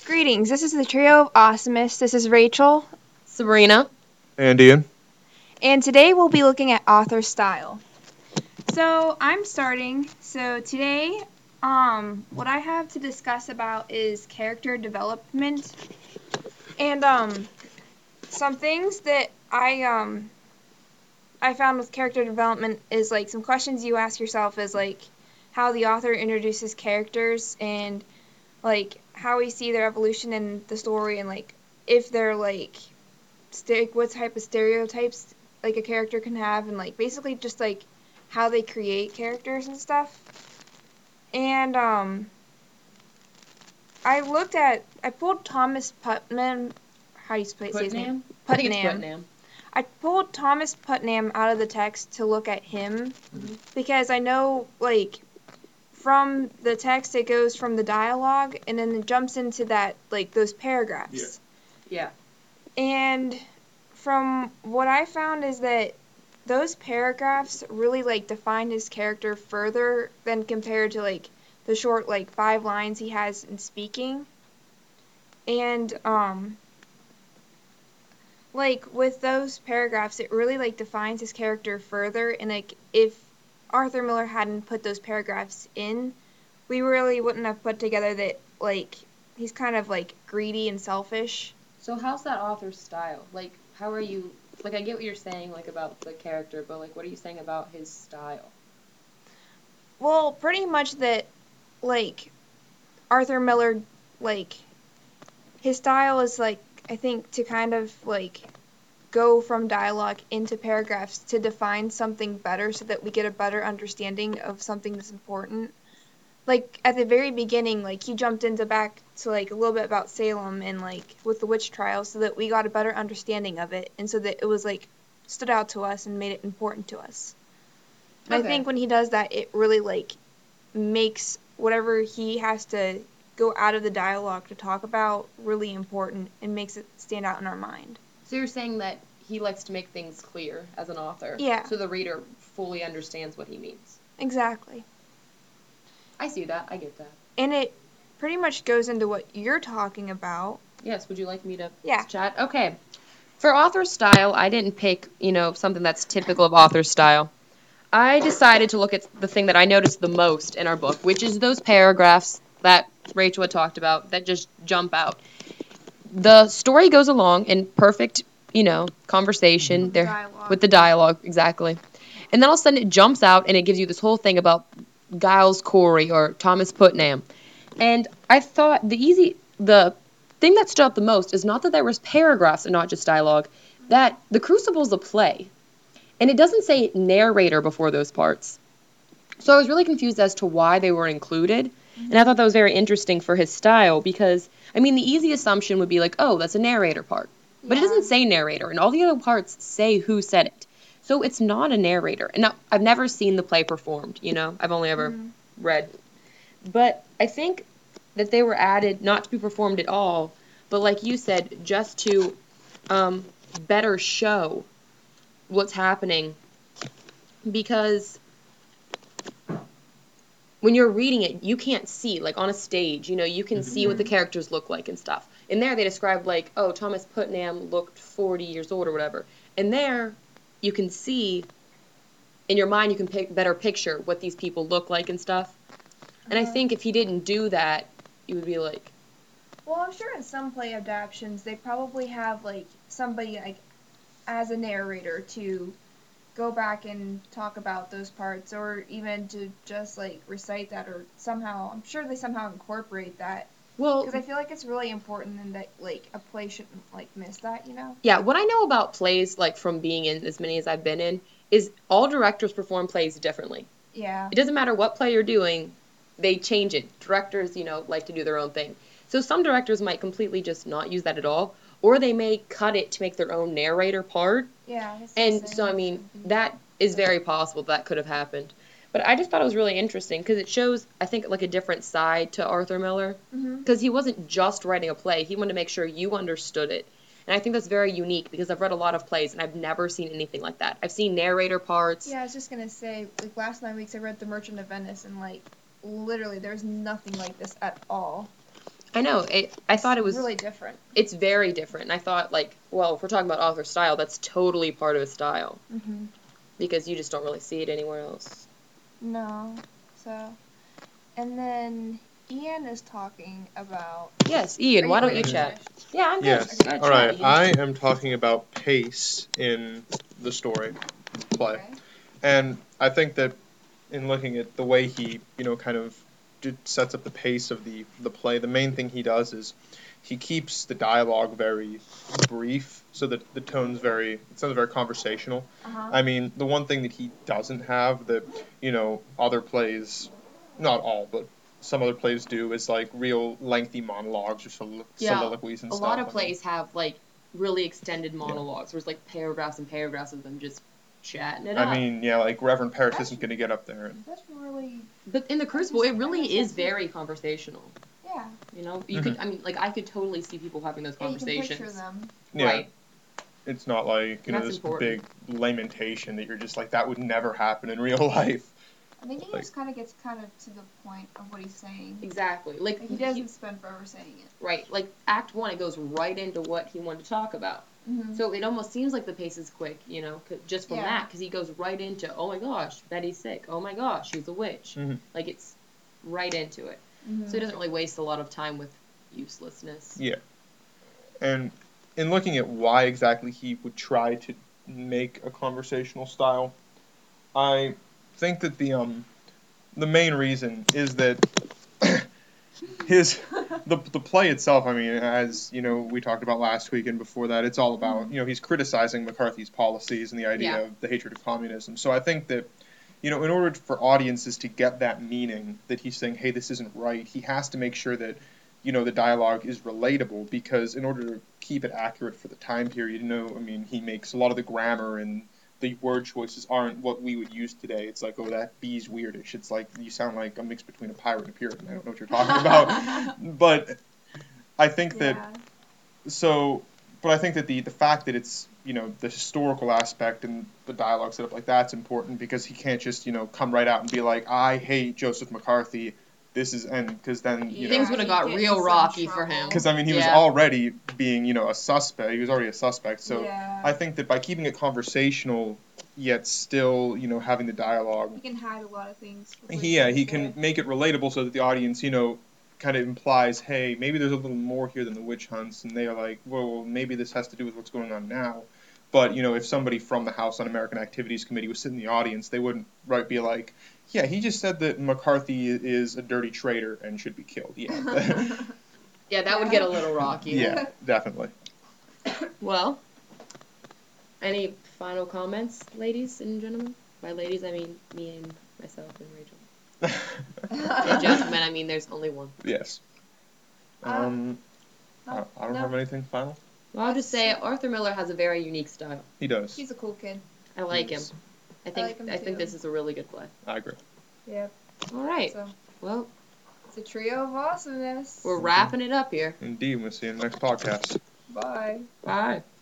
Greetings, this is the Trio of Awesomeness. This is Rachel. Sabrina. And Ian. And today we'll be looking at author style. So I'm starting. So today, what I have to discuss about is character development. And some things that I found with character development is like some questions you ask yourself is like how the author introduces characters and like how we see their evolution in the story and like if they're like what type of stereotypes like a character can have and like basically just like how they create characters and stuff. And I pulled Thomas Putnam. How do you say his name? Putnam? I think it's Putnam. I pulled Thomas Putnam out of the text to look at him because I know like from the text it goes from the dialogue and then it jumps into that like those paragraphs. Yeah. And from what I found is that those paragraphs really like define his character further than compared to like the short like 5 lines he has in speaking. And like with those paragraphs it really like defines his character further, and like if Arthur Miller hadn't put those paragraphs in, we really wouldn't have put together that like he's kind of like greedy and selfish. So how's that author's style? Like, how are you... Like, I get what you're saying, like, about the character, but, like, what are you saying about his style? Well, pretty much that, like, Arthur Miller, like, his style is, like, I think to kind of, like, go from dialogue into paragraphs to define something better so that we get a better understanding of something that's important. Like, at the very beginning, like, he jumped into back to, like, a little bit about Salem and, like, with the witch trials so that we got a better understanding of it and so that it was, like, stood out to us and made it important to us. And Okay. I think when he does that, it really, like, makes whatever he has to go out of the dialogue to talk about really important and makes it stand out in our mind. So you're saying that he likes to make things clear as an author? Yeah. So the reader fully understands what he means? Exactly. I see that. I get that. And it pretty much goes into what you're talking about. Yes, would you like me to Yeah. chat? Okay. For author style, I didn't pick, something that's typical of author style. I decided to look at the thing that I noticed the most in our book, which is those paragraphs that Rachel had talked about that just jump out. The story goes along in perfect, conversation with the dialogue, exactly. And then all of a sudden it jumps out and it gives you this whole thing about Giles Corey or Thomas Putnam. And I thought the thing that stood out the most is not that there was paragraphs and not just dialogue, that the Crucible's a play. And it doesn't say narrator before those parts. So I was really confused as to why they were included. And I thought that was very interesting for his style because, the easy assumption would be like, oh, that's a narrator part. But it doesn't say narrator, and all the other parts say who said it. So it's not a narrator. And now, I've never seen the play performed, I've only ever read. But I think that they were added not to be performed at all, but like you said, just to better show what's happening. Because when you're reading it, you can't see, like on a stage, you can see what the characters look like and stuff. In there, they describe like, oh, Thomas Putnam looked 40 years old or whatever. And there, you can see, in your mind, you can better picture what these people look like and stuff. And I think if he didn't do that, you would be like... Well, I'm sure in some play adaptations, they probably have, like, somebody, like, as a narrator to go back and talk about those parts, or even to just, like, recite that, or somehow, I'm sure they somehow incorporate that. Well, because I feel like it's really important and that, like, a play shouldn't, like, miss that, Yeah, what I know about plays, like, from being in as many as I've been in, is all directors perform plays differently. Yeah. It doesn't matter what play you're doing, they change it. Directors, like to do their own thing. So some directors might completely just not use that at all, or they may cut it to make their own narrator part. Yeah. And so, that is very possible that could have happened. But I just thought it was really interesting because it shows, I think, like a different side to Arthur Miller. Because he wasn't just writing a play. He wanted to make sure you understood it. And I think that's very unique because I've read a lot of plays and I've never seen anything like that. I've seen narrator parts. Yeah, I was just going to say, like, last 9 weeks I read The Merchant of Venice and, like, literally there's nothing like this at all. I know. I thought it was really different. It's very different. And I thought, like, well, if we're talking about author style, that's totally part of his style. Mm-hmm. Because you just don't really see it anywhere else. No. So, and then Ian is talking about... Yes, Ian, why don't you finished? chat? Yeah, I'm good. Yes. Go ahead, All chat, right. Ian. I am talking about pace in the story play, Okay. and I think that in looking at the way he, kind of sets up the pace of the play, the main thing he does is he keeps the dialogue very brief, so that the tone's it sounds very conversational. Uh-huh. I mean, the one thing that he doesn't have that other plays, not all, but some other plays do, is like real lengthy monologues or soliloquies and a stuff. lot of plays have like really extended monologues, where it's like paragraphs and paragraphs of them just chatting it up. I mean, yeah, like Reverend Parrish isn't going to get up there. That's really... But in the Crucible, it really is very conversational. Yeah. You know, you could. I mean, like I could totally see people having those conversations. You can picture them. Yeah. Right. It's not like this important. big lamentation that you're just like that would never happen in real life. I think he just kind of gets to the point of what he's saying. Exactly. Like he doesn't spend forever saying it. Right. Like Act 1, it goes right into what he wanted to talk about. Mm-hmm. So it almost seems like the pace is quick, just from that, because he goes right into, oh my gosh, Betty's sick. Oh my gosh, she's a witch. Mm-hmm. Like it's right into it. Mm-hmm. So he doesn't really waste a lot of time with uselessness. Yeah. And in looking at why exactly he would try to make a conversational style, I think that the main reason is that the play itself, I mean, as we talked about last week and before that, it's all about he's criticizing McCarthy's policies and the idea of the hatred of communism. So I think that in order for audiences to get that meaning that he's saying, hey, this isn't right, he has to make sure that the dialogue is relatable, because in order to keep it accurate for the time period, I mean, he makes a lot of the grammar and the word choices aren't what we would use today. It's like, oh, that bee's weirdish. It's like, you sound like a mix between a pirate and a Puritan. I don't know what you're talking about. But I think that, but I think that the fact that it's, the historical aspect and the dialogue set up like that's important, because he can't just, come right out and be like, I hate Joseph McCarthy. This is, and because then, things would have got real rocky for him. Because, I mean, he was already being, a suspect. He was already a suspect. So I think that by keeping it conversational, yet still, having the dialogue. He can hide a lot of things. He can make it relatable so that the audience, kind of implies, hey, maybe there's a little more here than the witch hunts. And they are like, well, maybe this has to do with what's going on now. But, if somebody from the House Un-American Activities Committee was sitting in the audience, they wouldn't be like, yeah, he just said that McCarthy is a dirty traitor and should be killed. Yeah. Yeah, that would get a little rocky. Yeah, definitely. Well, any final comments, ladies and gentlemen? By ladies, I mean me and myself and Rachel. And gentlemen, I mean there's only one. Yes. I don't have anything final. Well, I'll just say Arthur Miller has a very unique style. He does. He's a cool kid. I like him. I think this is a really good play. I agree. Yep. All right. So, well, it's a trio of awesomeness. We're wrapping it up here. Indeed. We'll see you in the next podcast. Bye. Bye.